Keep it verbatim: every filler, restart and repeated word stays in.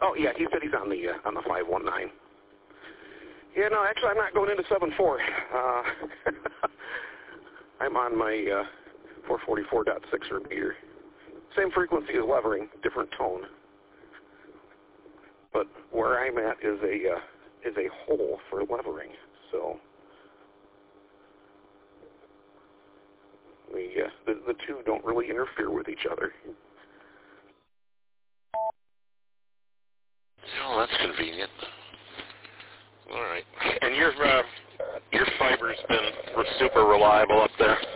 Oh, yeah, he said he's on the uh, on the five one nine. Yeah, no, actually, I'm not going into seven four. Uh, I'm on my uh, four forty-four point six repeater. Same frequency as levering, different tone. But where I'm at is a uh, is a hole for levering, so we uh, the, the two don't really interfere with each other. Oh, that's convenient. All right. And your uh, your fiber's been super reliable up there.